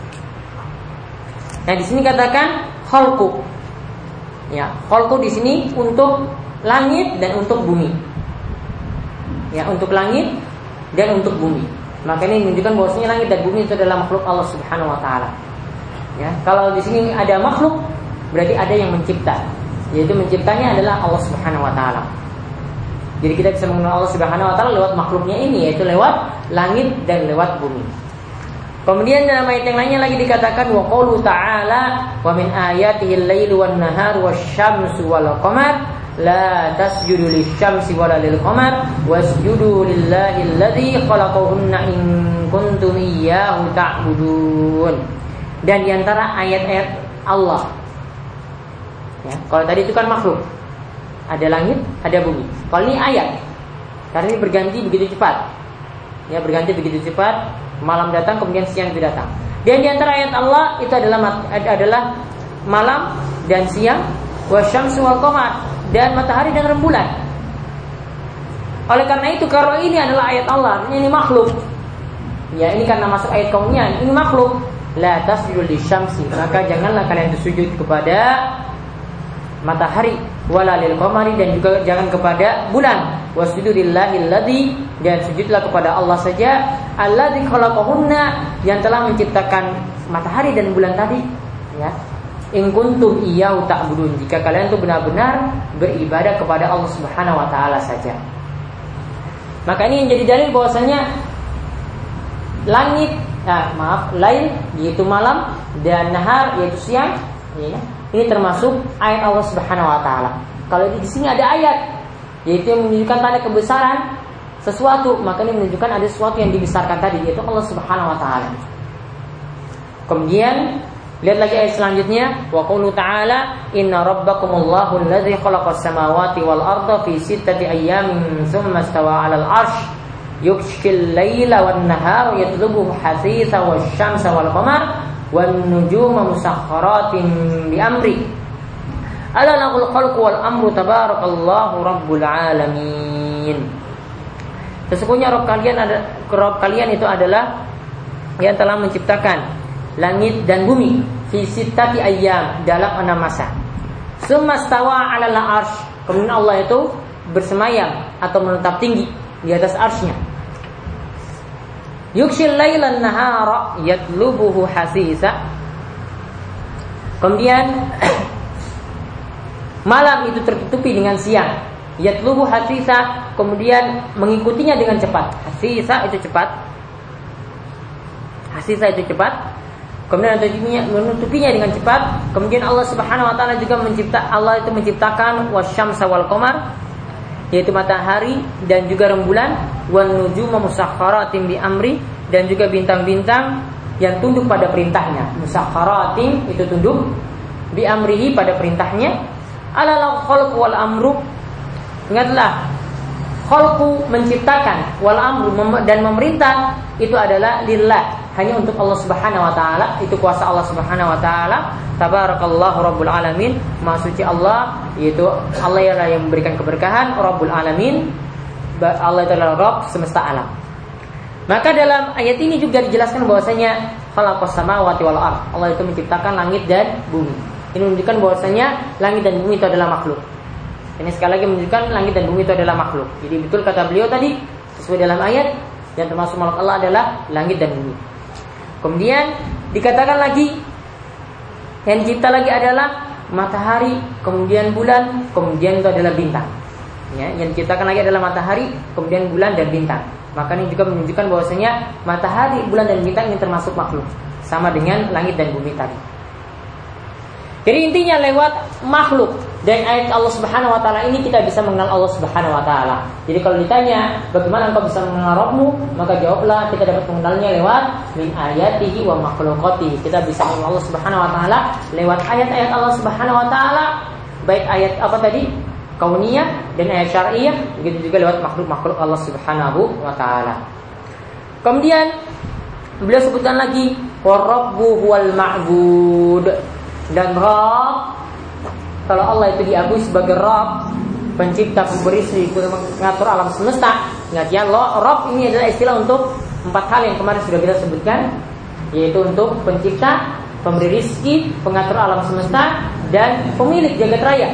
A: Nah, di sini katakan khalqu. Ya, khalqu di sini untuk langit dan untuk bumi. Ya, untuk langit dan untuk bumi. Maka ini menunjukkan bahwasanya langit dan bumi itu adalah makhluk Allah Subhanahu wa taala. Ya, kalau di sini ada makhluk, berarti ada yang mencipta. Yaitu menciptanya adalah Allah Subhanahu wa taala. Jadi kita bisa mengenal Allah Subhanahu wa taala lewat makhluknya ini, yaitu lewat langit dan lewat bumi. Kemudian dalam ayat yang lainnya lagi dikatakan wa qaulu ta'ala wa min ayatihi al-lailu wan-naharu wasyamsu wal-qamar la tasjudu lisyamsi wala lil-qamar wasjudu lillahi alladzi khalaqahunna in kuntum iyyahu ta'budun. Dan di antara ayat-ayat Allah. Ya, kalau tadi itu kan makhluk. Ada langit, ada bumi. Kalau ini ayat. Karena ini berganti begitu cepat. Ya, berganti begitu cepat. Malam datang kemudian siang itu datang. Dan di antara ayat Allah itu adalah malam dan siang, wasyamsu wal qamar, dan matahari dan rembulan. Oleh karena itu kalau ini adalah ayat Allah, ini makhluk. Ya, ini karena masuk ayat kauniyah, ini makhluk. La tasjudu lisyamsi, maka janganlah kalian sujud kepada matahari, wala lil qamari, dan juga jangan kepada bulan. Wasjudu lillahi alladzi, dan sujudlah kepada Allah saja, alladzi khalaqahunna, yang telah menciptakan matahari dan bulan tadi. Ya. In kuntum iyyahu ta'budun, jika kalian itu benar-benar beribadah kepada Allah Subhanahu wa taala saja. Maka ini menjadi dalil bahwasanya langit, lail yaitu malam, dan nahar yaitu siang, ya, ini termasuk ayat Allah Subhanahu wa taala. Kalau di sini ada ayat yaitu yang menunjukkan tanda kebesaran sesuatu, maka ini menunjukkan ada sesuatu yang dibesarkan tadi, yaitu Allah Subhanahu wa taala. Kemudian lihat lagi ayat selanjutnya, wa qulu ta'ala inna rabbakumullahu alladzi khalaqas samawati wal arda fi sittati ayyamin tsumma istawa 'alal 'arsy yughshil laila wan nahara yatlubuhu hasisa wasyamsa wal qamar wan nujuma musakhkharatin bi amri ala lahul khalqu wal amru tabarakallahu rabbul alamin. Sesungguhnya Rabb kalian itu adalah yang telah menciptakan langit dan bumi fi sittati ayyam, dalam 6 masa. Summa stawa 'alal 'arsy, kemudian Allah itu bersemayam atau menetap tinggi di atas arsy-Nya. Yughshil lailan nahara yatlubuhu hasisa, kemudian malam itu tertutupi dengan siang. Yatlubu hasisa, kemudian mengikutinya dengan cepat. Hasisa itu cepat. Hasisa itu cepat. Kemudian menutupinya dengan cepat. Kemudian Allah Subhanahu wa taala juga menciptakan wasyamsa wal qamar, yaitu matahari dan juga rembulan, wan nujuma musakhkharatin bi amri, dan juga bintang-bintang yang tunduk pada perintahnya. Musakhkharatin itu tunduk, bi amrihi pada perintahnya. Alal khalqu wal amru, ingatlah khalqu menciptakan, wal amru dan memerintah itu adalah lillah, hanya untuk Allah Subhanahu wa taala. Itu kuasa Allah Subhanahu wa taala. Tabarakallahu rabbul alamin, Maha suci Allah, yaitu Allah yang memberikan keberkahan, Rabbul alamin. Allah itu adalah Rabb semesta alam. Maka dalam ayat ini juga dijelaskan bahwasanya khalaqas samawati wal ardh, Allah itu menciptakan langit dan bumi. Ini menunjukkan bahwasanya langit dan bumi itu adalah makhluk. Ini sekali lagi menunjukkan langit dan bumi itu adalah makhluk. Jadi betul kata beliau tadi, sesuai dalam ayat, yang termasuk makhluk Allah adalah langit dan bumi. Kemudian dikatakan lagi, yang dicipta lagi adalah matahari, kemudian bulan, kemudian itu adalah bintang. Ya, yang diciptakan lagi adalah matahari, kemudian bulan dan bintang. Maka ini juga menunjukkan bahwasanya matahari, bulan dan bintang ini termasuk makhluk, sama dengan langit dan bumi tadi. Jadi intinya lewat makhluk dan ayat Allah Subhanahu wa taala ini kita bisa mengenal Allah Subhanahu wa taala. Jadi kalau ditanya bagaimana engkau bisa mengenal Rabbmu, maka jawablah kita dapat mengenalnya lewat min ayatihi wa makhluqatihi. Kita bisa mengenal Allah Subhanahu wa taala lewat ayat-ayat Allah Subhanahu wa taala, baik ayat apa tadi? Kauniyah dan ayat syar'iyah, begitu juga lewat makhluk-makhluk Allah Subhanahu wa taala. Kemudian beliau sebutkan lagi wa rabbu huwal ma'bud. Dan Rabb, kalau Allah itu diakui sebagai Rabb, pencipta, pemberi, mengatur alam semesta. Ingat ya, Rabb ini adalah istilah untuk 4 hal yang kemarin sudah kita sebutkan, yaitu untuk pencipta, pemberi rizki, pengatur alam semesta, dan pemilik jagat raya.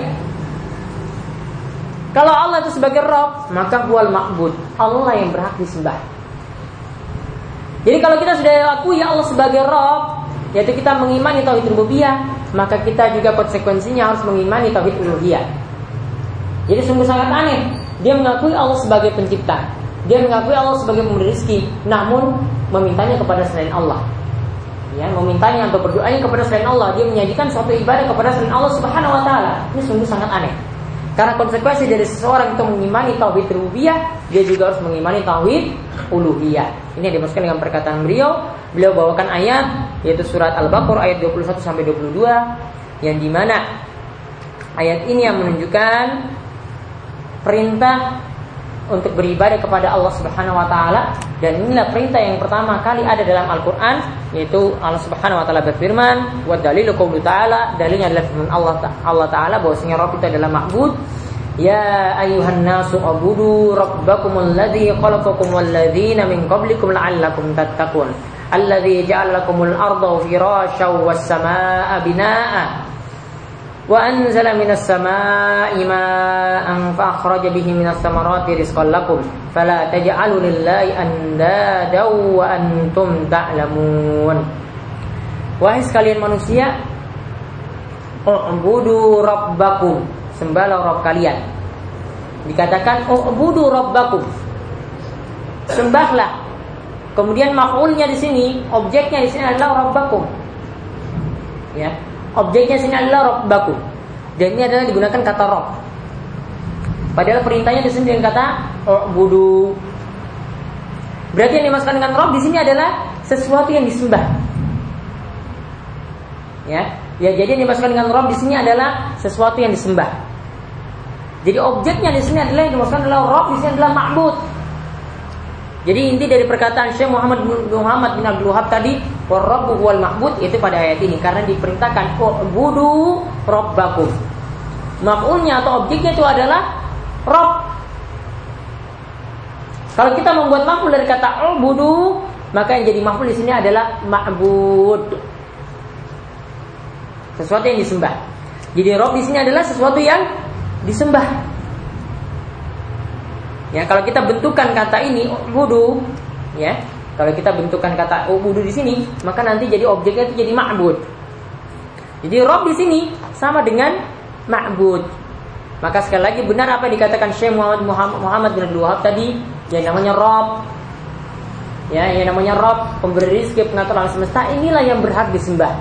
A: Kalau Allah itu sebagai Rabb, maka huwal ma'bud, Allah yang berhak disembah. Jadi kalau kita sudah akui Allah sebagai Rabb, yaitu kita mengimani tauhid rububiyah, maka kita juga konsekuensinya harus mengimani tauhid uluhiyah. Jadi sungguh sangat aneh, dia mengakui Allah sebagai pencipta, dia mengakui Allah sebagai pemberi rezeki, namun memintanya kepada selain Allah. Ya, memintanya atau berdoanya kepada selain Allah, dia menyajikan suatu ibadah kepada selain Allah Subhanahu wa taala. Ini sungguh sangat aneh. Karena konsekuensi dari seseorang itu mengimani tauhid rububiyah, dia juga harus mengimani tauhid uluhiyah. Ini yang dimaksudkan dengan perkataan beliau. Beliau bawakan ayat, yaitu surat Al-Baqarah ayat 21 sampai 22, yang dimana ayat ini yang menunjukkan perintah untuk beribadah kepada Allah Subhanahu wa taala, dan inilah perintah yang pertama kali ada dalam Al-Qur'an, yaitu Allah Subhanahu wa taala berfirman, wa dalilu qaulu ta'ala, dalilnya adalah firman Allah taala bahwasanya Rabb itu adalah ma'bud. Ya ayyuhan nasu ubudu rabbakumul ladzi khalaqakum wal ladzina min qablikum la'allakum tattaqun. Alladzi ja'ala lakumul arda firasyan was samaa'a binaa'a wa anzala minas samaa'i maa'an fa akhraja bihi minas samarati rizqan lakum fala taj'alu lillahi andadan wa antum ta'lamun. Wahai sekalian manusia, ubudu rabbakum, sembahlah Rabb kalian. Dikatakan ubudu rabbakum, sembahlah. Kemudian maf'ulnya di sini, objeknya di sini adalah rabbakum. Ya, objeknya di sini adalah rabbakum. Dan ini adalah digunakan kata Rabb. Padahal perintahnya di sini dengan kata ubudu. Berarti yang dimaksudkan dengan Rabb di sini adalah sesuatu yang disembah. Ya, jadi yang dimaksudkan dengan Rabb di sini adalah sesuatu yang disembah. Jadi objeknya di sini adalah yang dimaksudkan adalah Rabb, di sini adalah ma'bud. Jadi inti dari perkataan Syekh Muhammad bin Abdul Wahhab tadi, war-rabbu huwal ma'bud, itu pada ayat ini karena diperintahkan ubudu rabbakum. Maf'ulnya atau objeknya itu adalah Rabb. Kalau kita membuat maf'ul dari kata ubudu, maka yang jadi maf'ul di sini adalah ma'bud. Sesuatu yang disembah. Jadi Rabb di sini adalah sesuatu yang disembah. Ya, kalau kita bentukkan kata ini ubudu, ya, kalau kita bentukkan kata ubudu di sini, maka nanti jadi objeknya itu jadi ma'bud. Jadi Rabb di sini sama dengan ma'bud. Maka sekali lagi benar apa yang dikatakan Syekh Muhammad bin Abdul Wahhab tadi, yang namanya Rabb. Ya, yang namanya Rabb, pemberi rezeki, pengatur alam semesta, inilah yang berhak disembah.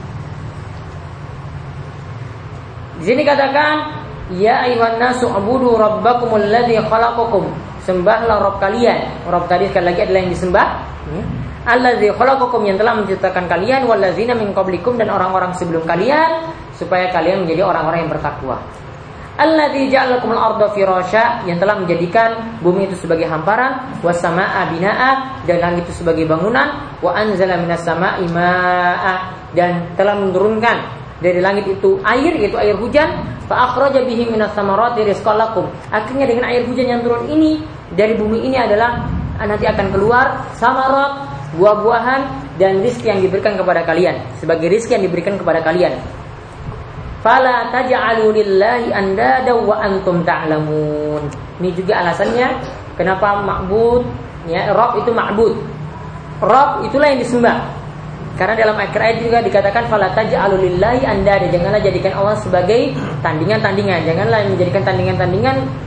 A: Di sini katakan, ya ayyuhan nasu ubudu rabbakumul ladzi khalaqakum, sembahlah Rabb kalian. Rabb tadi sekali lagi adalah yang disembah. Alladzi khalaqakum, yang telah menciptakan kalian, wal ladzina min qablikum, dan orang-orang sebelum kalian, supaya kalian menjadi orang-orang yang bertakwa. Alladzi ja'ala lakumul arda firasya, yang telah menjadikan bumi itu sebagai hamparan, was samaa'a binaa'a, dan langit itu sebagai bangunan, wa anzala minas samaa'i maa'a, dan telah menurunkan dari langit itu air, yaitu air hujan, fa akhraja bihi minas samarati rizqan lakum. Akhirnya dengan air hujan yang turun ini dari bumi ini adalah nanti akan keluar samarat, buah-buahan dan rizki yang diberikan kepada kalian, sebagai rizki yang diberikan kepada kalian. Fala taj'alu lillahi andada wa antum ta'lamun. Ini juga alasannya kenapa ma'bud, ya, Rabb itu ma'bud. Rabb itulah yang disembah. Karena dalam ayat juga dikatakan fala taj'alu lillahi andada, janganlah jadikan Allah sebagai tandingan-tandingan, janganlah menjadikan tandingan-tandingan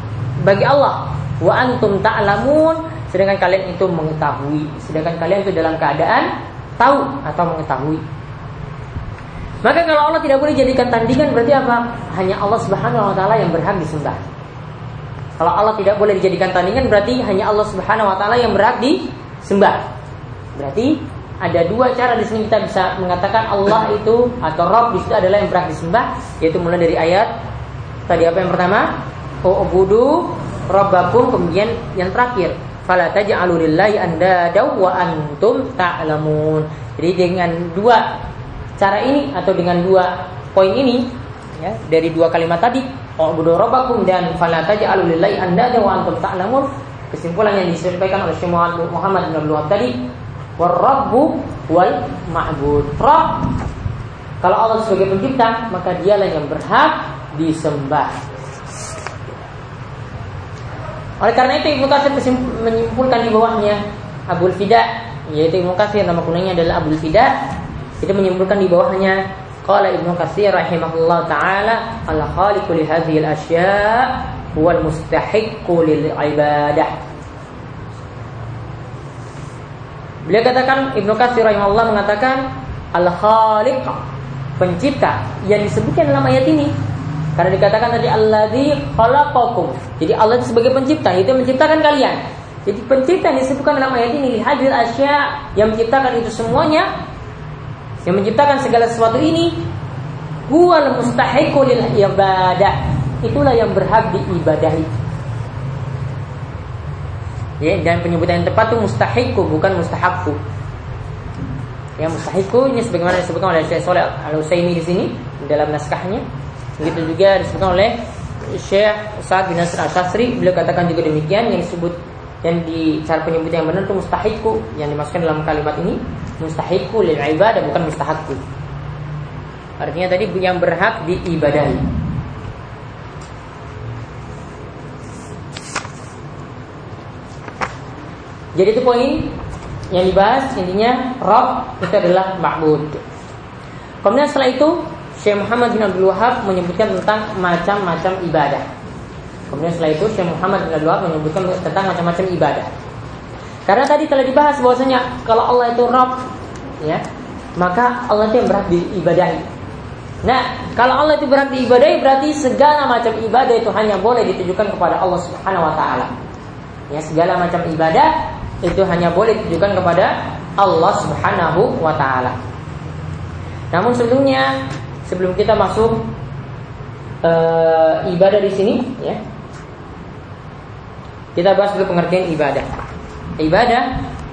A: bagi Allah. Wa antum ta'lamun, sedangkan kalian itu mengetahui, sedangkan kalian itu dalam keadaan tahu atau mengetahui. Maka kalau Allah tidak boleh jadikan tandingan, berarti apa? Hanya Allah Subhanahu wa taala yang berhak disembah. Kalau Allah tidak boleh dijadikan tandingan, berarti hanya Allah Subhanahu wa taala yang berhak disembah. Berarti ada dua cara di sini kita bisa mengatakan Allah itu atau Rabb di situ adalah yang berhak disembah, yaitu mulai dari ayat tadi apa yang pertama? U'budu rabbakum, kemudian yang terakhir fala taj'alu lillahi andada wa antum ta'lamun. Jadi dengan dua cara ini atau dengan dua poin ini, ya, dari dua kalimat tadi, u'budu rabbakum dan fala taj'alu lillahi andada wa antum ta'lamun, kesimpulan yang disampaikan oleh Syekh Muhammad bin Abdul Wahab tadi, war-rabbu wal ma'bud. Rabb, kalau Allah sebagai pencipta, maka dialah yang berhak disembah. Oleh karena itu Ibnu Katsir menyimpulkan di bawahnya Abul Fida, yaitu Ibnu Katsir nama kuningnya adalah Abul Fida, itu menyimpulkan di bawahnya qala Ibnu Katsir rahimahullah taala al-khaliqu li hadhil asya' wal mustahiqqu lil ibadah. Beliau katakan, Ibnu Katsir rahimahullah mengatakan al-khaliq, pencipta, yang disebutkan dalam ayat ini. Karena dikatakan tadi alladzi khalaqakum. Jadi Allah itu sebagai pencipta, itu menciptakan kalian. Jadi pencipta yang disebutkan dalam ayat ini hadil asya, yang menciptakan itu semuanya, yang menciptakan segala sesuatu ini, huwal mustahiqu lil ibadah. Itulah yang berhak diibadahi. Ya, dan penyebutan yang tepat itu mustahiqu, bukan mustahaqqu. Yang mustahiqu ini sebagaimana disebutkan oleh Syekh Shalih Al-Utsaimin di sini dalam naskahnya. Begitu juga disebutkan oleh Syekh Sa'ad bin Nasr Al-Shasri, beliau katakan juga demikian, yang disebut yang di cara penyebutan yang benar itu mustahiqu, yang dimasukkan dalam kalimat ini mustahiqu lil ibadah, bukan mustahaqqu. Artinya tadi yang berhak diibadahi. Jadi itu poin yang dibahas, intinya Rabb itu adalah ma'bud. Kemudian setelah itu Syekh Muhammad bin Abdul Wahab menyebutkan tentang macam-macam ibadah. Kemudian setelah itu Syekh Muhammad bin Abdul Wahab menyebutkan tentang macam-macam ibadah. Karena tadi telah dibahas bahwasanya kalau Allah itu Rabb, ya, maka Allah itu yang berhak diibadahi. Nah, kalau Allah itu berhak diibadahi, berarti segala macam ibadah itu hanya boleh ditujukan kepada Allah Subhanahu wa taala. Ya, segala macam ibadah itu hanya boleh ditujukan kepada Allah Subhanahu wa taala. Namun sebelum kita masuk ibadah di sini, ya, kita bahas dulu pengertian ibadah. Ibadah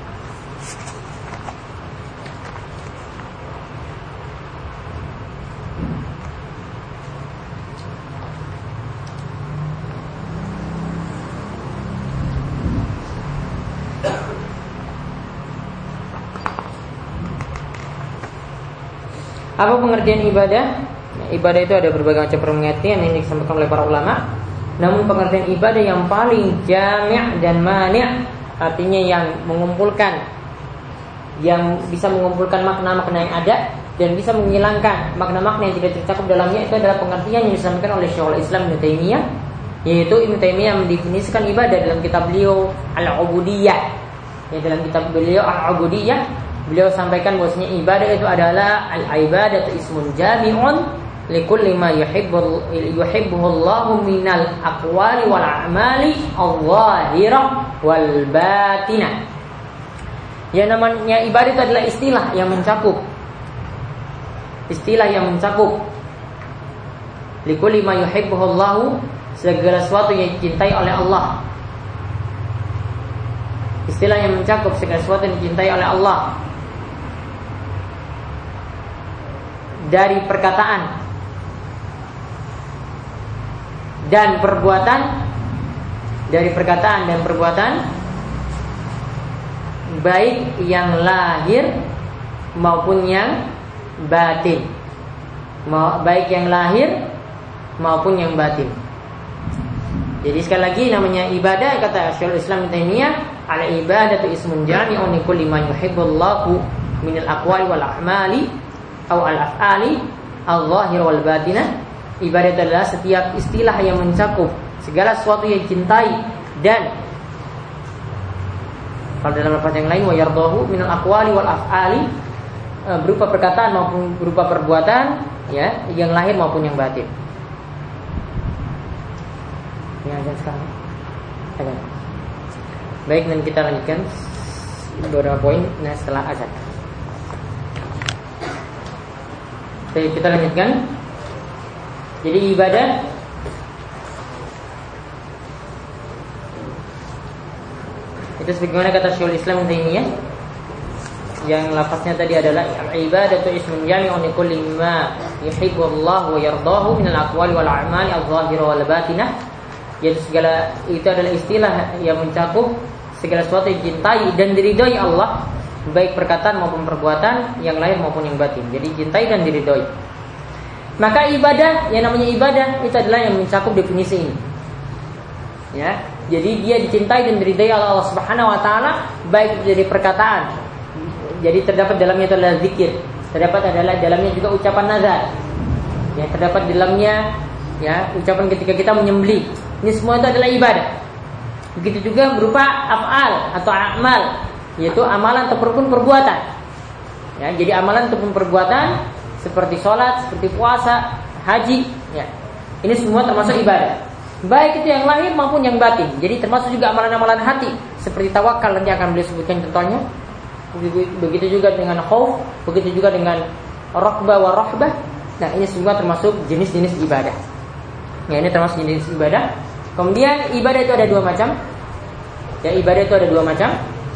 A: apa pengertian ibadah? Ibadah itu ada berbagai macam pengertian yang disampaikan oleh para ulama. Namun pengertian ibadah yang paling jami' dan mani', artinya yang mengumpulkan, yang bisa mengumpulkan makna-makna yang ada dan bisa menghilangkan makna-makna yang tidak tercakup dalamnya, itu adalah pengertian yang disampaikan oleh Syekhul Islam Ibnu Taimiyah, yaitu Ibnu Taimiyah mendefinisikan ibadah dalam kitab beliau Al-Ubudiyah. Ya, dalam kitab beliau Al-Ubudiyah, beliau sampaikan bahwasanya ibadah itu adalah al-ibadatu ismun jami'un likulli ma yuhibbuhu Allahu minal aqwali wal a'mali adh-dhahirah wal batinah. Yang namanya ibadah itu adalah istilah yang mencakup. Istilah yang mencakup likulli ma yuhibbuhu Allahu, segala sesuatu yang dicintai oleh Allah. Istilah yang mencakup segala sesuatu yang dicintai oleh Allah, dari perkataan dan perbuatan, dari perkataan dan perbuatan, baik yang lahir maupun yang batin, baik yang lahir maupun yang batin. Jadi sekali lagi namanya ibadah, kata Syekhul Islam Ibnu Taimiyah, al-ibadatu ismun jami'un li kulli ma yuhibbullahu minal aqwali wal a'mali atau al-af'ali al-zahir wal batinah. Ibadah adalah setiap istilah yang mencakup segala sesuatu yang cintai, dan kalau dalam lafaz yang lain wa yardahu minal aqwali wal af'ali, berupa perkataan maupun berupa perbuatan, ya, yang lahir maupun yang batin. Ini azan sekarang. Azan. Baik, dan kita lanjutkan beberapa poin setelah azan. Baik, kita lanjutkan. Jadi ibadah itu sebagaimana kata Syekhul Islam Ibnu Taimiyah, yang lafaznya tadi adalah ibadatu ismun jami'un li kulli ma yuhibbu Allah wa yardahu min al-aqwali wal a'mali adh-dhahirah wal batinah. Yaitu segala itu adalah istilah yang mencakup segala sesuatu yang dicintai dan diridhoi Allah, baik perkataan maupun perbuatan, yang lahir maupun yang batin. Jadi cintai dan diridhoi. Maka ibadah, yang namanya ibadah itu adalah yang mencakup definisi ini. Ya, jadi dia dicintai dan diridhai oleh Allah Subhanahu wa taala, baik itu dari perkataan. Jadi terdapat dalamnya itu adalah zikir, terdapat adalah dalamnya juga ucapan nazar. Ya, terdapat dalamnya ya ucapan ketika kita menyembelih. Ini semua itu adalah ibadah. Begitu juga berupa af'al atau a'mal, yaitu amalan ataupun perbuatan. Ya, jadi amalan ataupun perbuatan seperti sholat, seperti puasa, haji, ya. Ini semua termasuk ibadah. Baik itu yang lahir maupun yang batin. Jadi termasuk juga amalan-amalan hati, seperti tawakal, nanti akan beliau sebutkan contohnya. Begitu juga dengan khauf, begitu juga dengan raqbah wa rahbah. Nah, ini semua termasuk jenis-jenis ibadah. Ya, ini termasuk jenis ibadah. Kemudian ibadah itu ada dua macam. Ya, ibadah itu ada dua macam.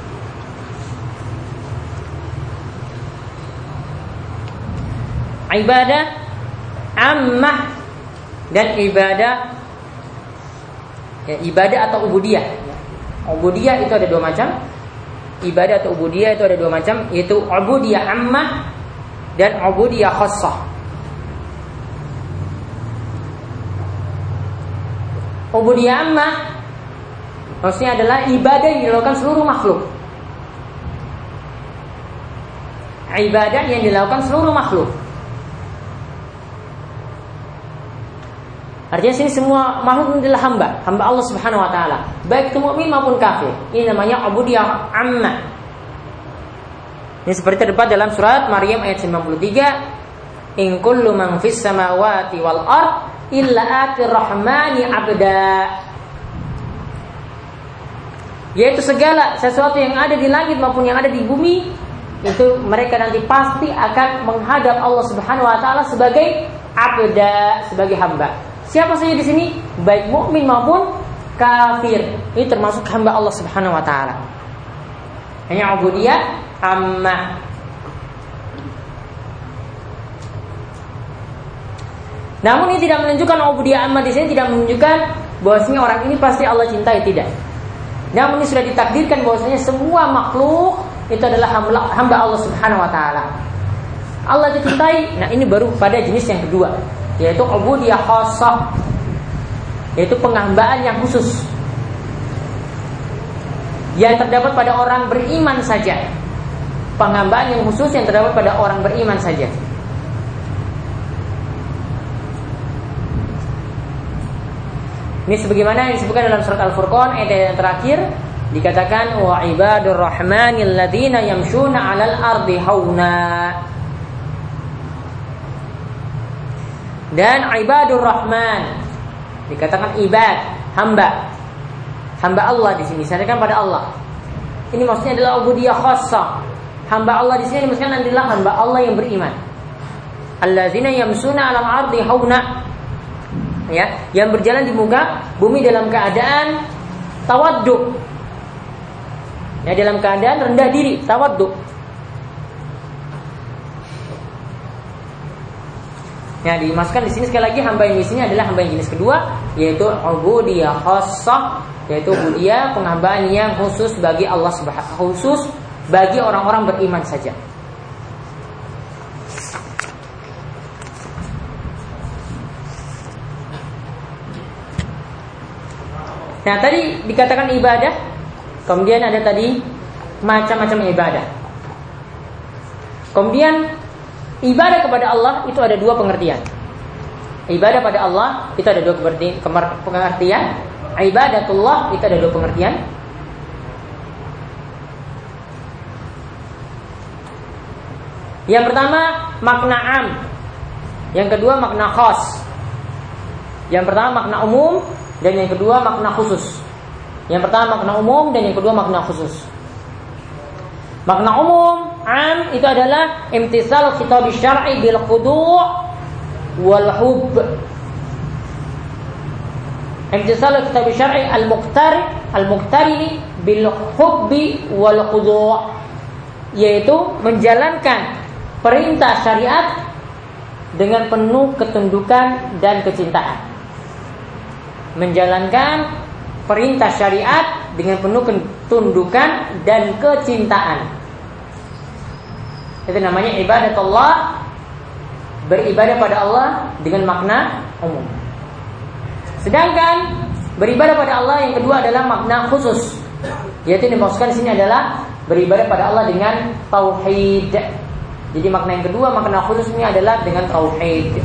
A: Ibadah ammah dan ibadah ya, ibadah atau ubudiyah. Ubudiyah itu ada dua macam. Ibadah atau ubudiyah itu ada dua macam, yaitu ubudiyah ammah dan ubudiyah khassah. Ubudiyah ammah maksudnya adalah ibadah yang dilakukan seluruh makhluk. Ibadah yang dilakukan seluruh makhluk. Artinya sini semua makhluk adalah hamba Allah Subhanahu wa taala, baik itu mukmin maupun kafir. Ini namanya ubudiyah ammah. Ini seperti terdapat dalam surat Maryam ayat 93, in kullu man fis samawati wal ard illa atir rahmani abda. Yaitu segala sesuatu yang ada di langit maupun yang ada di bumi, itu mereka nanti pasti akan menghadap Allah Subhanahu wa taala sebagai abda, sebagai hamba. Siapa saja di sini, baik mukmin maupun kafir, ini termasuk hamba Allah Subhanahu wa taala. Hanya ubudiyah amma. Namun ini tidak menunjukkan ubudiyah amma di sini tidak menunjukkan bahwasanya orang ini pasti Allah cintai, tidak. Namun ini sudah ditakdirkan bahwasanya semua makhluk itu adalah hamba Allah Subhanahu wa taala. Allah dicintai. Nah, ini baru pada jenis yang kedua, yaitu ubudiyah khassah, yaitu penghambaan yang khusus yang terdapat pada orang beriman saja. Penghambaan yang khusus yang terdapat pada orang beriman saja. Ini sebagaimana yang disebutkan dalam surat Al-Furqan ayat yang terakhir, dikatakan wa ibadur rahmanil ladzina yamshuna 'alal ardi hauna. Dan ibadur rahman dikatakan ibad, hamba Allah di sini disandarkan pada Allah. Ini maksudnya adalah ubudiyah khassah. Hamba Allah di sini maksudnya adalah hamba Allah yang beriman. Alladzina yamsuna 'alal ardi hauna. Ya, yang berjalan di muka bumi dalam keadaan tawaddu. Ya, dalam keadaan rendah diri, tawaddu. Ya, dimasukkan di sini sekali lagi hamba yang di sini adalah hamba yang jenis kedua, yaitu ubudiyah khassah, yaitu ubudiyah penghambaan yang khusus bagi Allah Subhanahu, khusus bagi orang-orang beriman saja. Nah, tadi dikatakan ibadah, kemudian ada tadi macam-macam ibadah. Kemudian ibadah kepada Allah itu ada dua pengertian. Ibadah pada Allah itu ada dua pengertian. Ibadatullah itu ada dua pengertian. Yang pertama makna am, yang kedua makna khas. Yang pertama makna umum dan yang kedua makna khusus. Yang pertama makna umum dan yang kedua makna khusus. Makna umum am itu adalah imtisal khitab syar'i bil khudu' wal hub. Imtisal khitab syar'i al-muqtari bil hubbi wal khudu', yaitu menjalankan perintah syariat dengan penuh ketundukan dan kecintaan. Menjalankan perintah syariat dengan penuh ketundukan dan kecintaan. Itu namanya ibadatullah, beribadah pada Allah dengan makna umum. Sedangkan beribadah pada Allah yang kedua adalah makna khusus, yaitu dimaksudkan di sini adalah beribadah pada Allah dengan tauhid. Jadi makna yang kedua, makna khusus ini adalah dengan tauhid.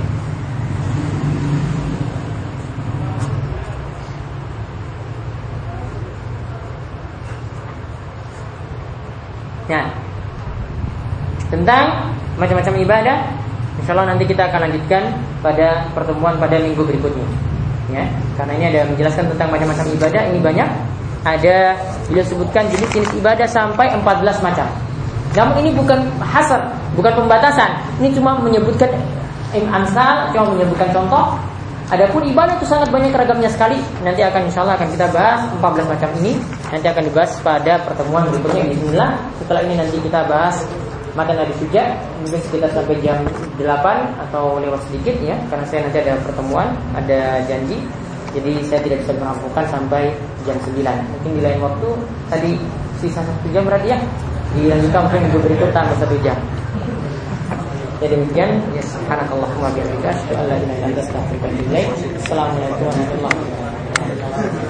A: Nah, tentang macam-macam ibadah, insyaallah nanti kita akan lanjutkan pada pertemuan pada minggu berikutnya. Ya, karena ini ada menjelaskan tentang macam-macam ibadah, ini banyak. Ada beliau sebutkan jenis-jenis ibadah sampai 14 macam. Namun ini bukan hasar, bukan pembatasan. Ini cuma menyebutkan amsal, cuma menyebutkan contoh. Adapun ibadah itu sangat banyak ragamnya sekali. Nanti akan insyaallah akan kita bahas 14 macam ini. Nanti akan dibahas pada pertemuan berikutnya. Bismillah. Setelah ini nanti kita bahas matan hadis hujjah, mungkin sekitar sampai jam 8 atau lewat sedikit ya, karena saya nanti ada pertemuan, ada janji. Jadi saya tidak bisa merampungkan sampai jam 9. Mungkin di lain waktu tadi sisa 1 jam berarti ya. Dilanjutkan mungkin minggu berikut tambah 1 jam. Jadi demikian, ya subhanakallahumma wa bihamdika asyhadu an la ilaha illa anta astaghfiruka wa atubu ilaik. Assalamualaikum warahmatullahi wabarakatuh.